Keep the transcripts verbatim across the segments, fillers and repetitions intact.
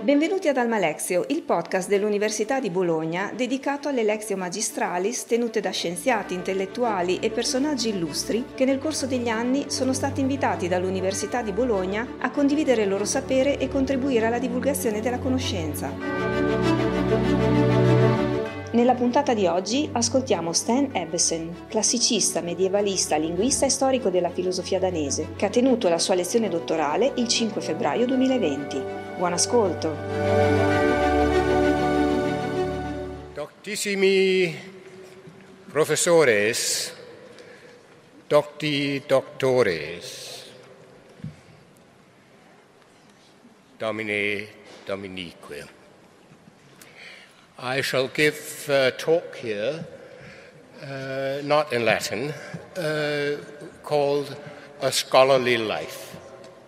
Benvenuti ad Alma Lexio, il podcast dell'Università di Bologna dedicato alle Lexio Magistralis tenute da scienziati, intellettuali e personaggi illustri che nel corso degli anni sono stati invitati dall'Università di Bologna a condividere il loro sapere e contribuire alla divulgazione della conoscenza. Nella puntata di oggi ascoltiamo Stan Ebbesen, classicista, medievalista, linguista e storico della filosofia danese, che ha tenuto la sua lezione dottorale il cinque febbraio duemilaventi. Buon ascolto! Doctissimi professores, docti doctores, Domine Dominique. I shall give a talk here, uh, not in Latin, uh, called A Scholarly Life.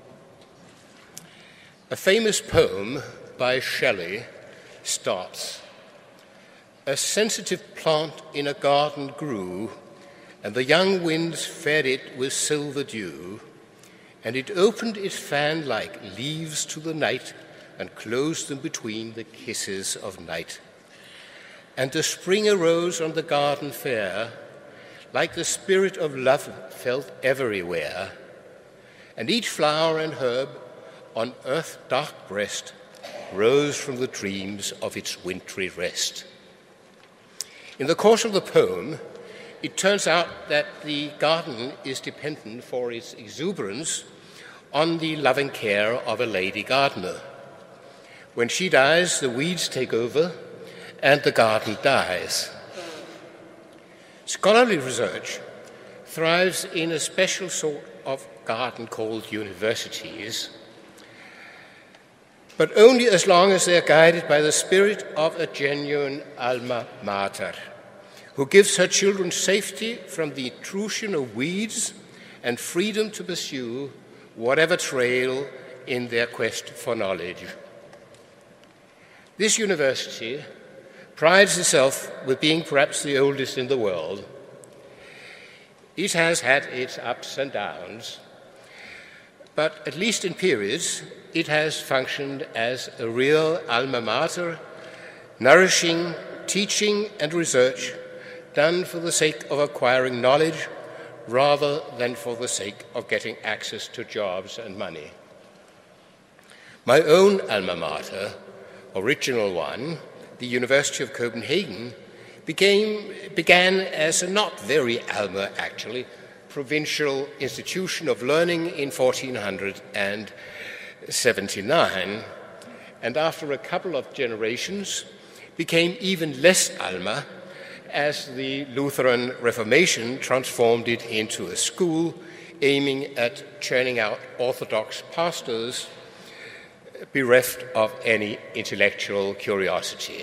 A famous poem by Shelley starts, "A sensitive plant in a garden grew, and the young winds fed it with silver dew, and it opened its fan like leaves to the night, and closed them between the kisses of night. And the spring arose on the garden fair, like the spirit of love felt everywhere, and each flower and herb on earth's dark breast rose from the dreams of its wintry rest." In the course of the poem, it turns out that the garden is dependent for its exuberance on the loving care of a lady gardener. When she dies, the weeds take over, and the garden dies. Scholarly research thrives in a special sort of garden called universities, but only as long as they are guided by the spirit of a genuine alma mater, who gives her children safety from the intrusion of weeds and freedom to pursue whatever trail in their quest for knowledge. This university prides itself with being perhaps the oldest in the world. It has had its ups and downs, but at least in periods, it has functioned as a real alma mater, nourishing teaching and research done for the sake of acquiring knowledge rather than for the sake of getting access to jobs and money. My own alma mater, original one, the University of Copenhagen, became, began as a not very alma, actually, provincial institution of learning in fourteen seventy-nine, and after a couple of generations became even less alma as the Lutheran Reformation transformed it into a school aiming at churning out Orthodox pastors bereft of any intellectual curiosity.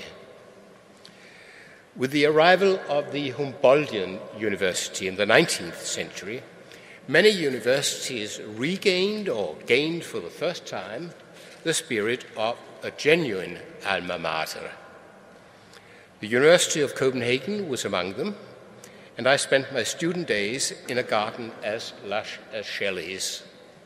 With the arrival of the Humboldtian University in the nineteenth century, many universities regained or gained for the first time the spirit of a genuine alma mater. The University of Copenhagen was among them, and I spent my student days in a garden as lush as Shelley's.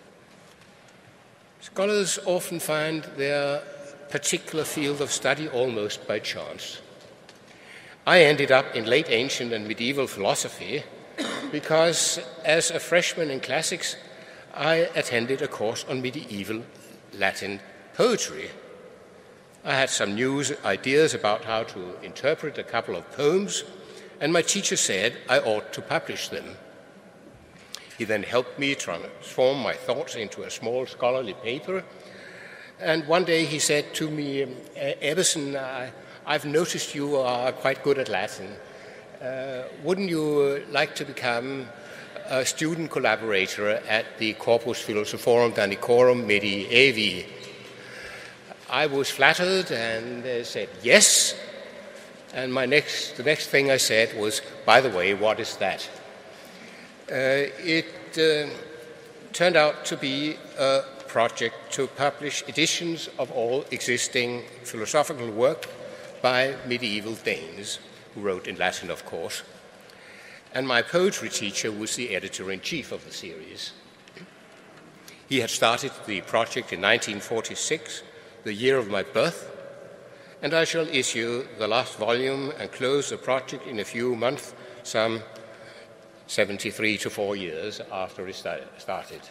Scholars often find their particular field of study almost by chance. I ended up in late ancient and medieval philosophy because, as a freshman in classics, I attended a course on medieval Latin poetry. I had some new ideas about how to interpret a couple of poems, and my teacher said I ought to publish them. He then helped me transform my thoughts into a small scholarly paper. And one day he said to me, "Ebbesen, I, I've noticed you are quite good at Latin. Uh, wouldn't you like to become a student collaborator at the Corpus Philosophorum Danicorum Medievi?" I was flattered and uh, said yes. And my next, the next thing I said was, "By the way, what is that?" Uh, it uh, turned out to be a project to publish editions of all existing philosophical work by medieval Danes, who wrote in Latin, of course. And my poetry teacher was the editor-in-chief of the series. He had started the project in nineteen forty-six, the year of my birth, and I shall issue the last volume and close the project in a few months, some seventy-three to four years after it started.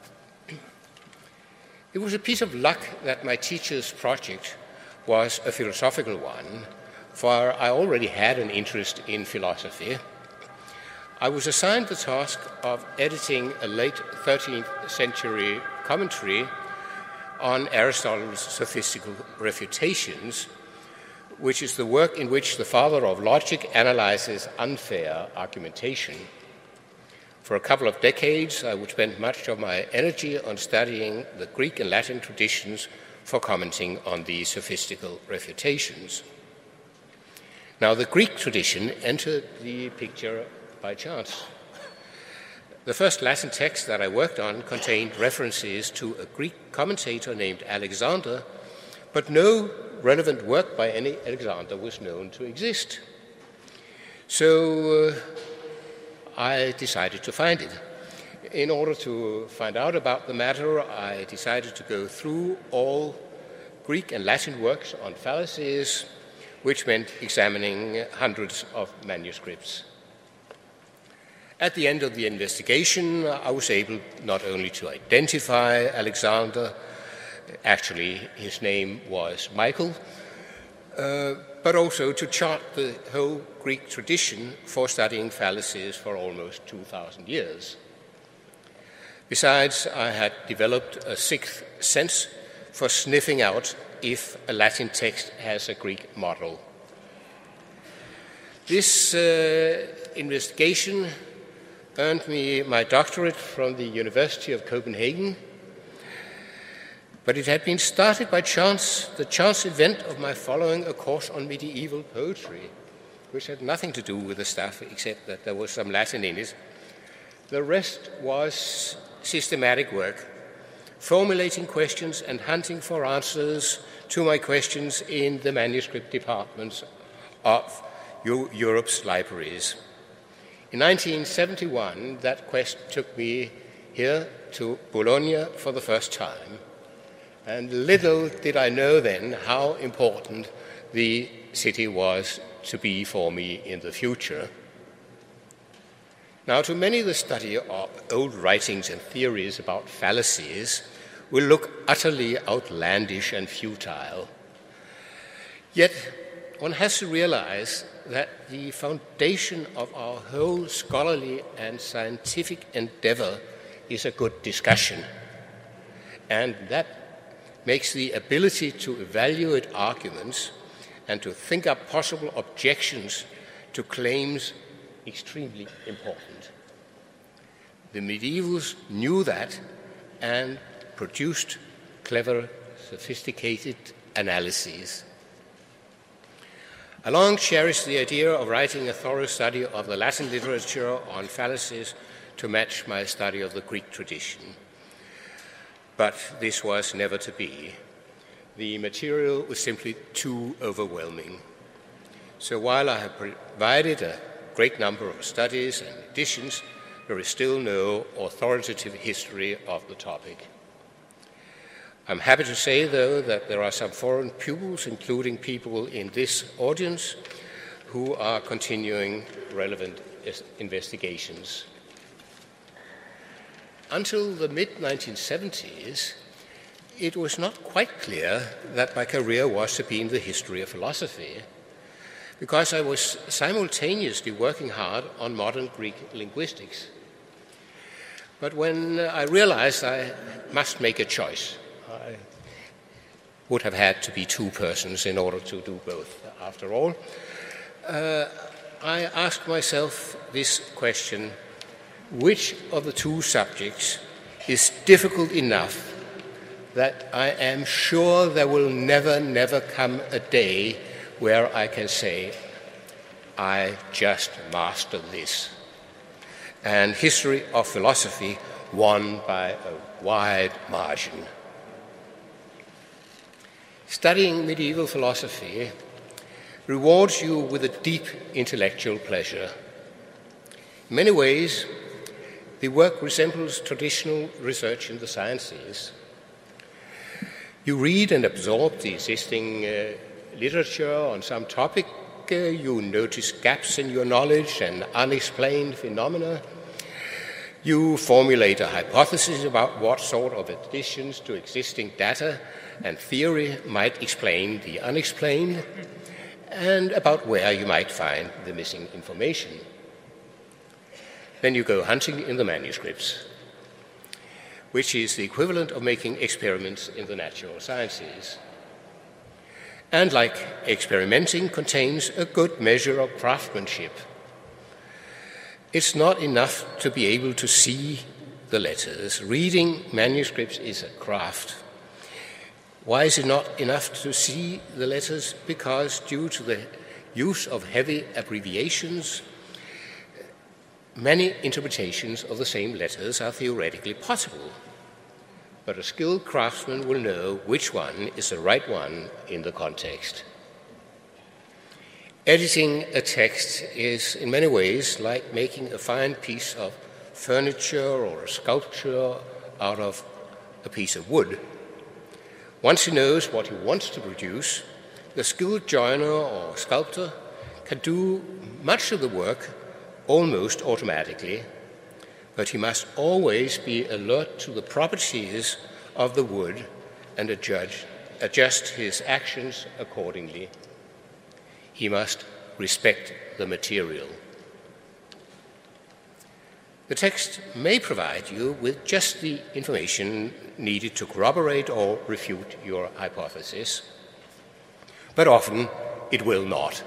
It was a piece of luck that my teacher's project was a philosophical one, for I already had an interest in philosophy. I was assigned the task of editing a late thirteenth century commentary on Aristotle's Sophistical Refutations, which is the work in which the father of logic analyzes unfair argumentation. For a couple of decades, I would spend much of my energy on studying the Greek and Latin traditions for commenting on the Sophistical Refutations. Now, the Greek tradition entered the picture by chance. The first Latin text that I worked on contained references to a Greek commentator named Alexander, but no relevant work by any Alexander was known to exist. So uh, I decided to find it. In order to find out about the matter, I decided to go through all Greek and Latin works on fallacies, which meant examining hundreds of manuscripts. At the end of the investigation, I was able not only to identify Alexander, actually his name was Michael, uh, but also to chart the whole Greek tradition for studying fallacies for almost two thousand years. Besides, I had developed a sixth sense for sniffing out if a Latin text has a Greek model. This uh, investigation earned me my doctorate from the University of Copenhagen, but it had been started by chance, the chance event of my following a course on medieval poetry, which had nothing to do with the stuff except that there was some Latin in it. The rest was systematic work, formulating questions and hunting for answers to my questions in the manuscript departments of Europe's libraries. In nineteen seventy-one, that quest took me here to Bologna for the first time, and little did I know then how important the city was to be for me in the future. Now, to many, the study of old writings and theories about fallacies will look utterly outlandish and futile. Yet, one has to realize that the foundation of our whole scholarly and scientific endeavor is a good discussion, and that makes the ability to evaluate arguments and to think up possible objections to claims extremely important. The medievals knew that and produced clever, sophisticated analyses. I long cherished the idea of writing a thorough study of the Latin literature on fallacies to match my study of the Greek tradition. But this was never to be. The material was simply too overwhelming. So while I have provided a great number of studies and editions, there is still no authoritative history of the topic. I'm happy to say, though, that there are some foreign pupils, including people in this audience, who are continuing relevant investigations. Until the mid nineteen seventies, it was not quite clear that my career was to be in the history of philosophy, because I was simultaneously working hard on modern Greek linguistics. But when I realized I must make a choice, I would have had to be two persons in order to do both, after all, uh, I asked myself this question: which of the two subjects is difficult enough that I am sure there will never, never come a day where I can say, I just mastered this? And history of philosophy won by a wide margin. Studying medieval philosophy rewards you with a deep intellectual pleasure. In many ways, the work resembles traditional research in the sciences. You read and absorb the existing uh, literature on some topic. Uh, you notice gaps in your knowledge and unexplained phenomena. You formulate a hypothesis about what sort of additions to existing data and theory might explain the unexplained, and about where you might find the missing information. Then you go hunting in the manuscripts, which is the equivalent of making experiments in the natural sciences. And like experimenting contains a good measure of craftsmanship, it's not enough to be able to see the letters. Reading manuscripts is a craft. Why is it not enough to see the letters? Because due to the use of heavy abbreviations, many interpretations of the same letters are theoretically possible. But a skilled craftsman will know which one is the right one in the context. Editing a text is in many ways like making a fine piece of furniture or a sculpture out of a piece of wood. Once he knows what he wants to produce, the skilled joiner or sculptor can do much of the work almost automatically, but he must always be alert to the properties of the wood and adjudge, adjust his actions accordingly. He must respect the material. The text may provide you with just the information needed to corroborate or refute your hypothesis, but often it will not.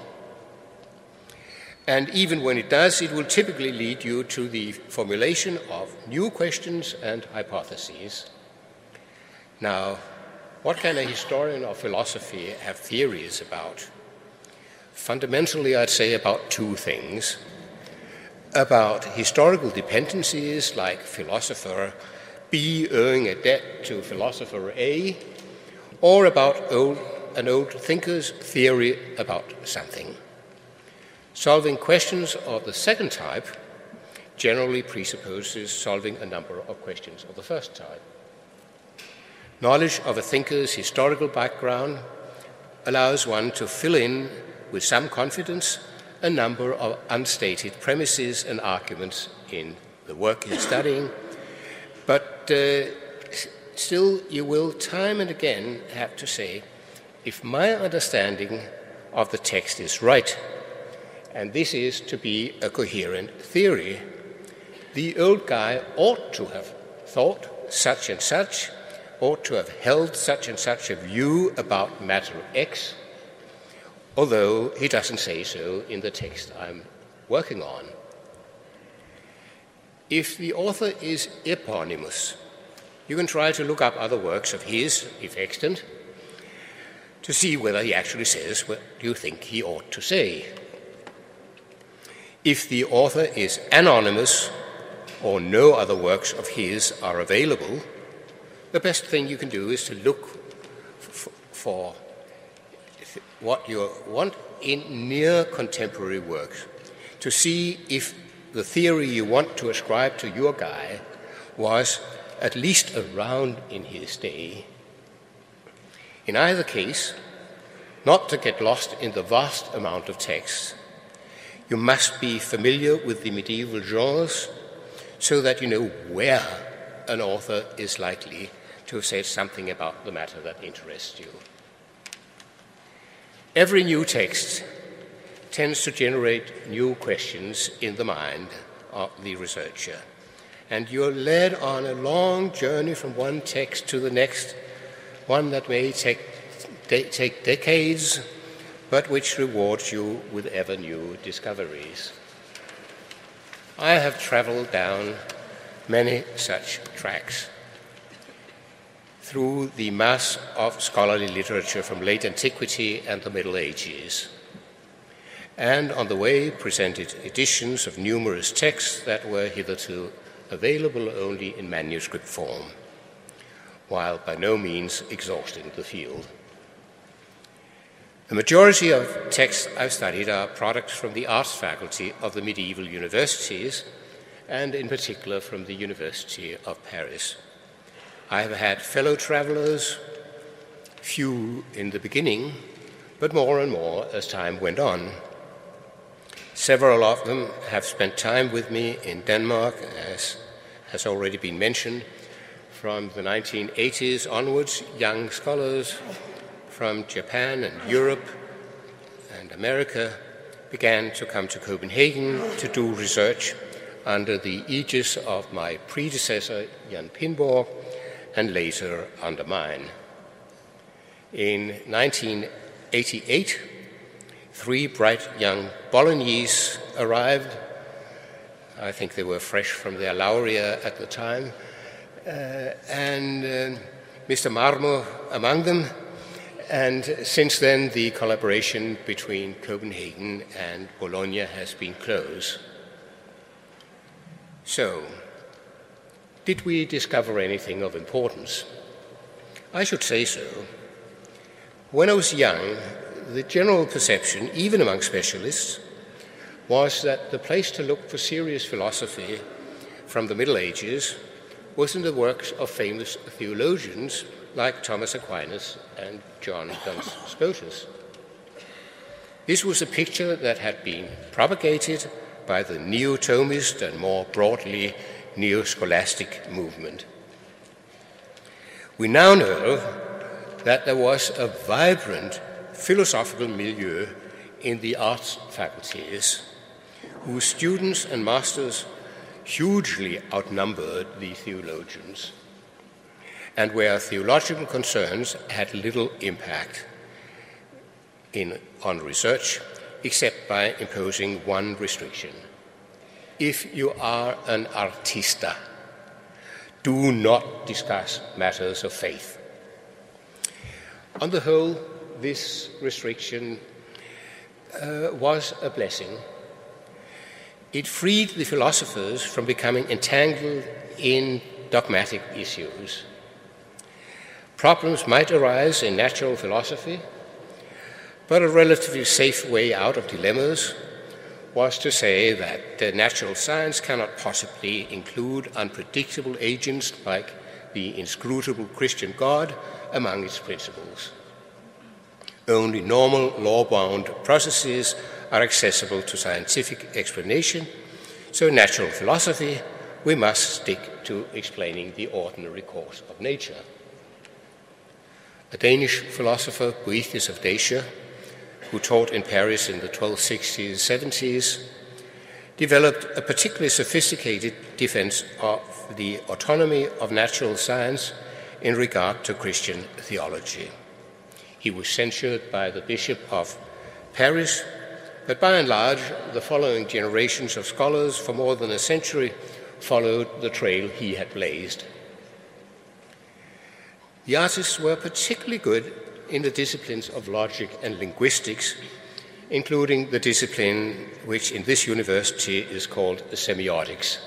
And even when it does, it will typically lead you to the formulation of new questions and hypotheses. Now, what can a historian of philosophy have theories about? Fundamentally, I'd say about two things. About historical dependencies, like philosopher B owing a debt to philosopher A, or about old, an old thinker's theory about something. Solving questions of the second type generally presupposes solving a number of questions of the first type. Knowledge of a thinker's historical background allows one to fill in with some confidence a number of unstated premises and arguments in the work he's studying, but uh, still you will time and again have to say, if my understanding of the text is right, and this is to be a coherent theory, the old guy ought to have thought such and such, ought to have held such and such a view about matter X, although he doesn't say so in the text I'm working on. If the author is eponymous, you can try to look up other works of his, if extant, to see whether he actually says what you think he ought to say. If the author is anonymous or no other works of his are available, the best thing you can do is to look f- for what you want in near contemporary works, to see if the theory you want to ascribe to your guy was at least around in his day. In either case, not to get lost in the vast amount of texts, you must be familiar with the medieval genres so that you know where an author is likely to have said something about the matter that interests you. Every new text tends to generate new questions in the mind of the researcher, and you're led on a long journey from one text to the next, one that may take, de- take decades, but which rewards you with ever new discoveries. I have traveled down many such tracks through the mass of scholarly literature from late antiquity and the Middle Ages, and on the way presented editions of numerous texts that were hitherto available only in manuscript form, while by no means exhausting the field. The majority of texts I've studied are products from the arts faculty of the medieval universities, and in particular from the University of Paris. I have had fellow travelers few in the beginning, but more and more as time went on. Several of them have spent time with me in Denmark, as has already been mentioned. From the nineteen eighties onwards, young scholars from Japan and Europe and America began to come to Copenhagen to do research under the aegis of my predecessor, Jan Pinborg, and later under mine. In nineteen eighty-eight, three bright young Bolognese arrived. I think they were fresh from their laurea at the time, uh, and uh, Mister Marmo among them. And since then, the collaboration between Copenhagen and Bologna has been close. So, did we discover anything of importance? I should say so. When I was young, the general perception, even among specialists, was that the place to look for serious philosophy from the Middle Ages was in the works of famous theologians like Thomas Aquinas and John Duns Scotus. This was a picture that had been propagated by the Neo-Thomist and more broadly Neo-Scholastic movement. We now know that there was a vibrant philosophical milieu in the arts faculties, whose students and masters hugely outnumbered the theologians, and where theological concerns had little impact in, on research, except by imposing one restriction. If you are an artista, do not discuss matters of faith. On the whole, this restriction uh, was a blessing. It freed the philosophers from becoming entangled in dogmatic issues. Problems might arise in natural philosophy, but a relatively safe way out of dilemmas was to say that the natural science cannot possibly include unpredictable agents like the inscrutable Christian God among its principles. Only normal, law-bound processes are accessible to scientific explanation, so in natural philosophy, we must stick to explaining the ordinary course of nature. A Danish philosopher, Boethius of Dacia, who taught in Paris in the twelve sixties and seventies, developed a particularly sophisticated defense of the autonomy of natural science in regard to Christian theology. He was censured by the Bishop of Paris, but by and large, the following generations of scholars for more than a century followed the trail he had blazed. The artists were particularly good in the disciplines of logic and linguistics, including the discipline which in this university is called semiotics.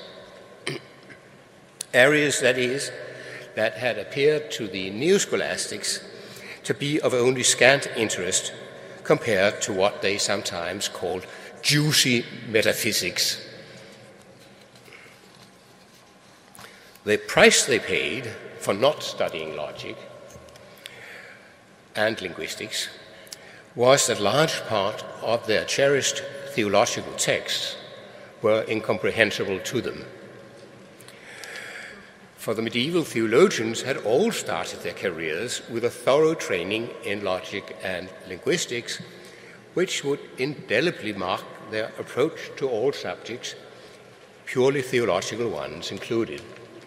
Areas, that is, that had appeared to the neo-scholastics to be of only scant interest compared to what they sometimes called juicy metaphysics. The price they paid for not studying logic and linguistics was that large part of their cherished theological texts were incomprehensible to them. For the medieval theologians had all started their careers with a thorough training in logic and linguistics, which would indelibly mark their approach to all subjects, purely theological ones included.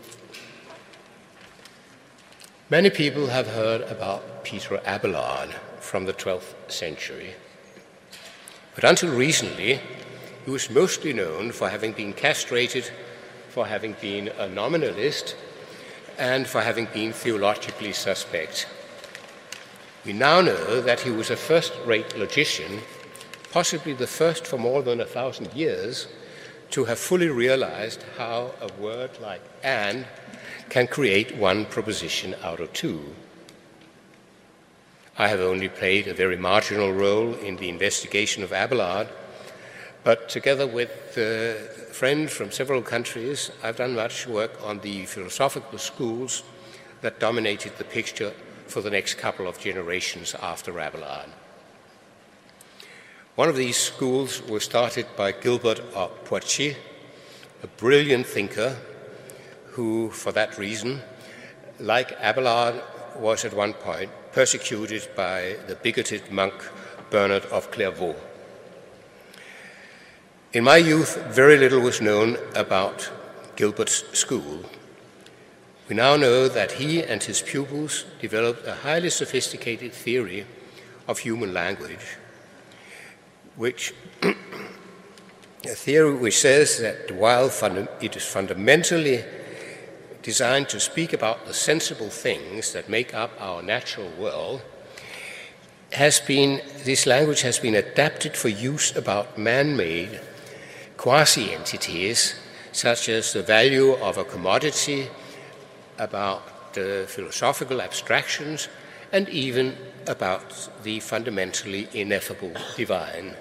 Many people have heard about Peter Abelard from the twelfth century. But until recently, he was mostly known for having been castrated, for having been a nominalist, and for having been theologically suspect. We now know that he was a first-rate logician, possibly the first for more than a thousand years, to have fully realized how a word like "and" can create one proposition out of two. I have only played a very marginal role in the investigation of Abelard, but together with uh, friends from several countries, I've done much work on the philosophical schools that dominated the picture for the next couple of generations after Abelard. One of these schools was started by Gilbert of Poitiers, a brilliant thinker who, for that reason, like Abelard, was at one point persecuted by the bigoted monk Bernard of Clairvaux. In my youth, very little was known about Gilbert's school. We now know that he and his pupils developed a highly sophisticated theory of human language, which a theory which says that while funda- it is fundamentally designed to speak about the sensible things that make up our natural world, has been, this language has been adapted for use about man-made quasi-entities, such as the value of a commodity, about uh, philosophical abstractions, and even about the fundamentally ineffable divine.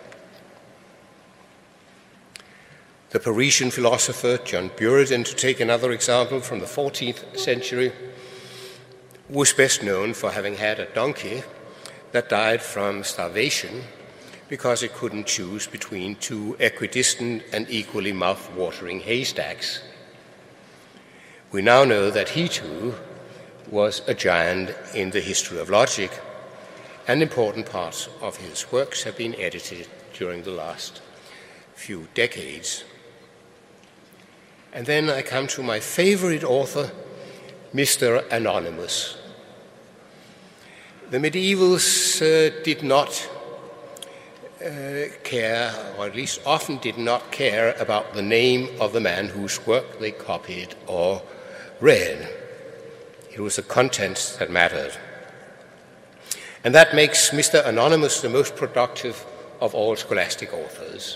The Parisian philosopher John Buridan, to take another example from the fourteenth century, was best known for having had a donkey that died from starvation because it couldn't choose between two equidistant and equally mouth-watering haystacks. We now know that he too was a giant in the history of logic, and important parts of his works have been edited during the last few decades. And then I come to my favorite author, Mister Anonymous. The medievals uh, did not uh, care, or at least often did not care, about the name of the man whose work they copied or read. It was the contents that mattered. And that makes Mister Anonymous the most productive of all scholastic authors.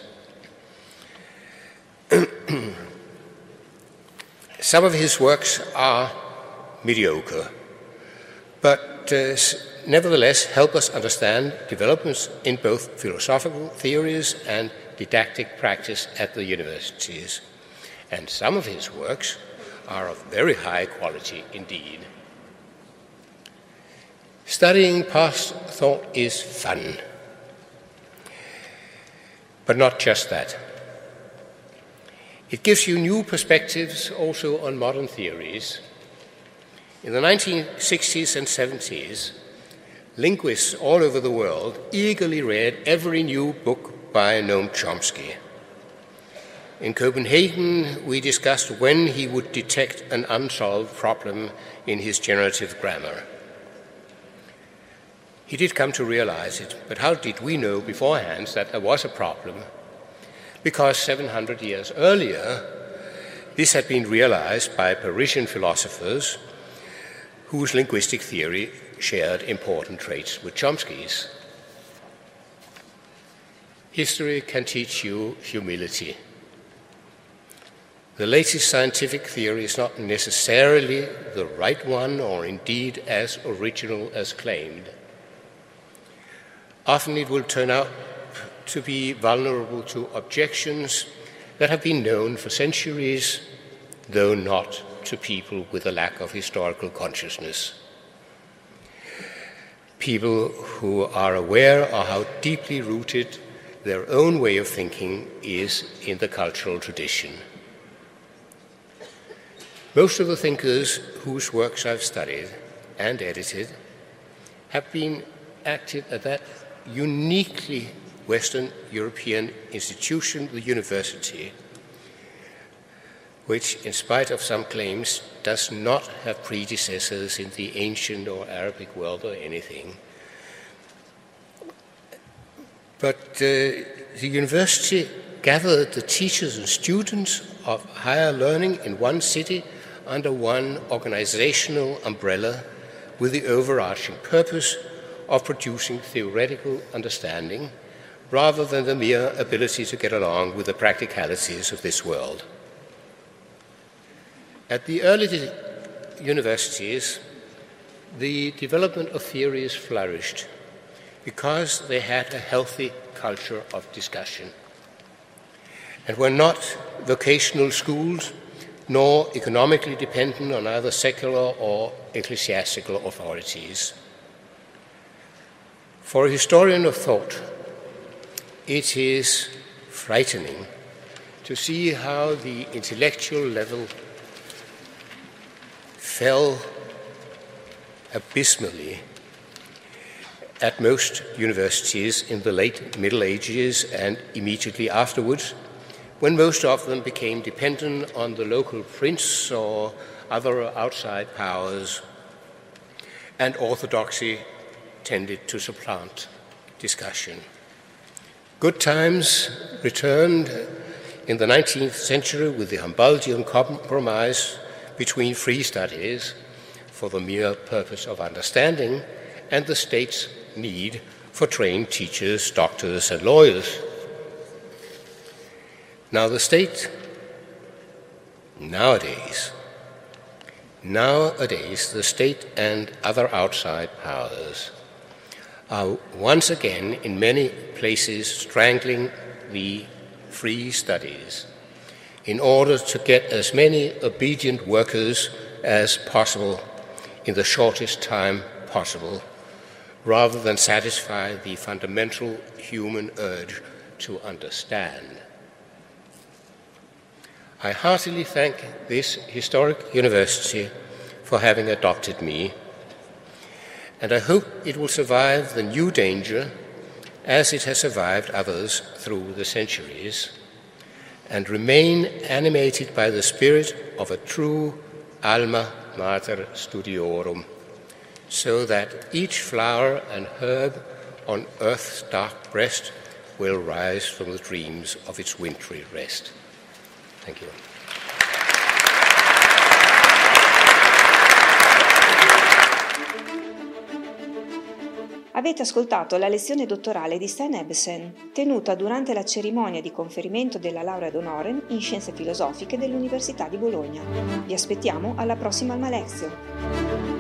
Some of his works are mediocre, but uh, nevertheless help us understand developments in both philosophical theories and didactic practice at the universities. And some of his works are of very high quality indeed. Studying past thought is fun, but not just that. It gives you new perspectives also on modern theories. In the nineteen sixties and seventies, linguists all over the world eagerly read every new book by Noam Chomsky. In Copenhagen, we discussed when he would detect an unsolved problem in his generative grammar. He did come to realize it, but how did we know beforehand that there was a problem? Because seven hundred years earlier, this had been realized by Parisian philosophers whose linguistic theory shared important traits with Chomsky's. History can teach you humility. The latest scientific theory is not necessarily the right one or indeed as original as claimed. Often it will turn out to be vulnerable to objections that have been known for centuries, though not to people with a lack of historical consciousness. People who are aware of how deeply rooted their own way of thinking is in the cultural tradition. Most of the thinkers whose works I've studied and edited have been active at that uniquely Western European institution, the university, which, in spite of some claims, does not have predecessors in the ancient or Arabic world or anything. But uh, the university gathered the teachers and students of higher learning in one city under one organizational umbrella with the overarching purpose of producing theoretical understanding rather than the mere ability to get along with the practicalities of this world. At the early universities, the development of theories flourished because they had a healthy culture of discussion and were not vocational schools nor economically dependent on either secular or ecclesiastical authorities. For a historian of thought, it is frightening to see how the intellectual level fell abysmally at most universities in the late Middle Ages and immediately afterwards, when most of them became dependent on the local prince or other outside powers, and orthodoxy tended to supplant discussion. Good times returned in the nineteenth century with the Humboldtian compromise between free studies for the mere purpose of understanding and the state's need for trained teachers, doctors, and lawyers. Now the state, nowadays, nowadays the state and other outside powers are once again in many places strangling the free studies in order to get as many obedient workers as possible in the shortest time possible, rather than satisfy the fundamental human urge to understand. I heartily thank this historic university for having adopted me, and I hope it will survive the new danger as it has survived others through the centuries, and remain animated by the spirit of a true alma mater studiorum, so that each flower and herb on earth's dark breast will rise from the dreams of its wintry rest. Thank you. Avete ascoltato la lezione dottorale di Sten Ebbesen, tenuta durante la cerimonia di conferimento della laurea d'onore in Scienze Filosofiche dell'Università di Bologna. Vi aspettiamo alla prossima Alma Lexio.